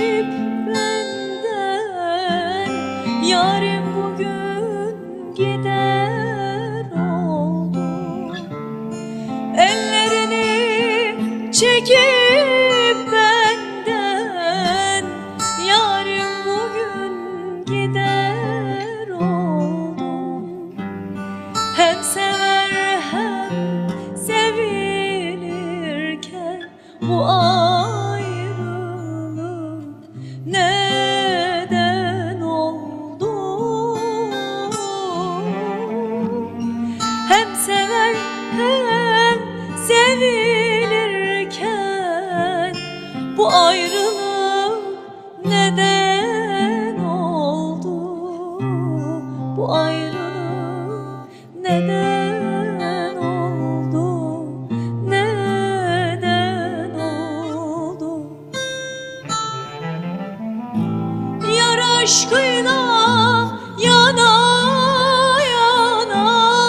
benden, yarim bugün gider oldu. Ellerini çekip benden, yarim bugün gider oldu. Hem sever hem sevilirken bu ayrılık neden oldu? Hem sever hem sevilirken bu ayrılık neden oldu? Bu ayrılık neden oldu? Neden oldu? Yar aşkıyla yana yana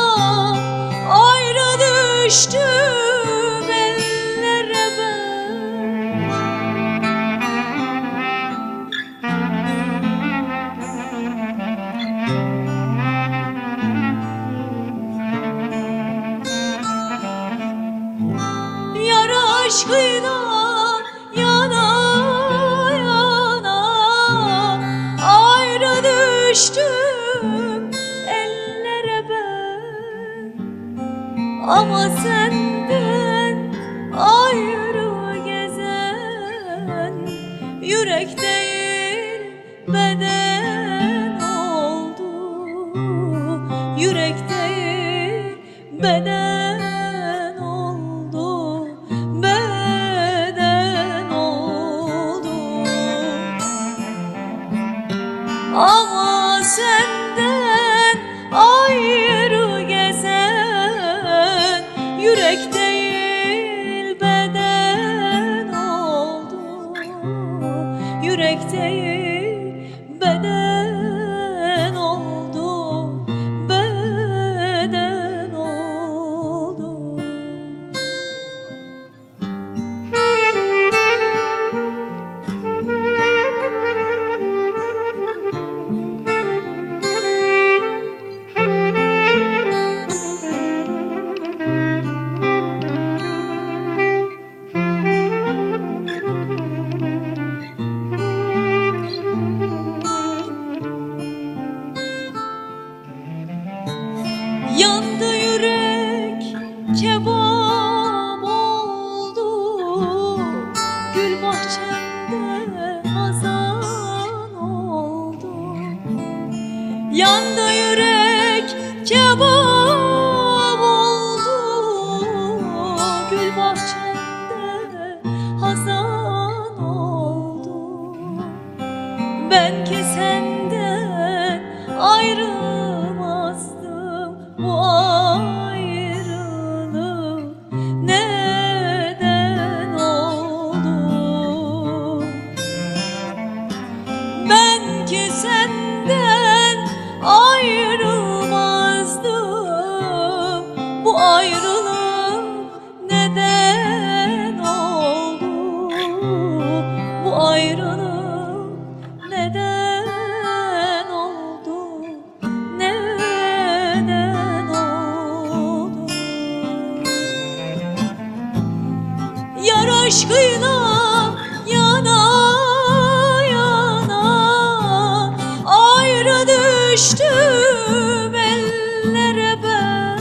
ayrı düştüm ellere ben. Yar aşkıyla yana yana ayrı düştüm ellere ben. Ama senden ayrı gezen yürek değil beden oldu. Yürek değil beden oldu. Beden oldu. Ama senden ayrı gezen yürek değil beden oldu. Yürek değil beden oldu. Beden oldu. Yandı yürek, kebap oldu. Gül bahçemde hazan oldu. Yandı yürek, kebap oldu. Gül bahçemde hazan oldu. Ben ki senden ayrılmazdım. Bu ayrılık neden oldu? Ben ki senden ayrılmazdım. Bu ayrılık neden oldu? Bu ayrılık neden oldu? Neden oldu? Yar aşkıyla yana yana ayrı düştüm ellere ben.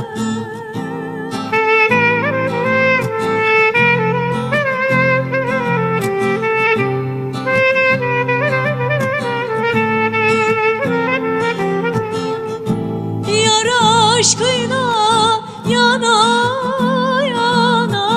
Yar aşkıyla yana yana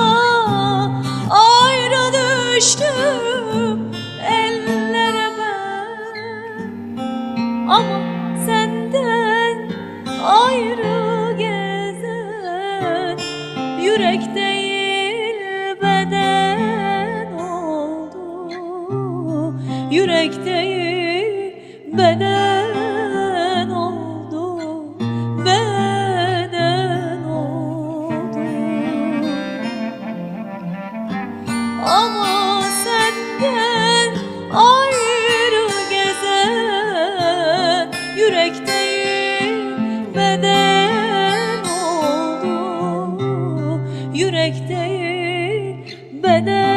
ayrı düştüm ellere ben. Ama senden ayrı gezen yürek değil beden oldu. Yürek değil beden oldu. Beden oldu. Ama senden ayrı keder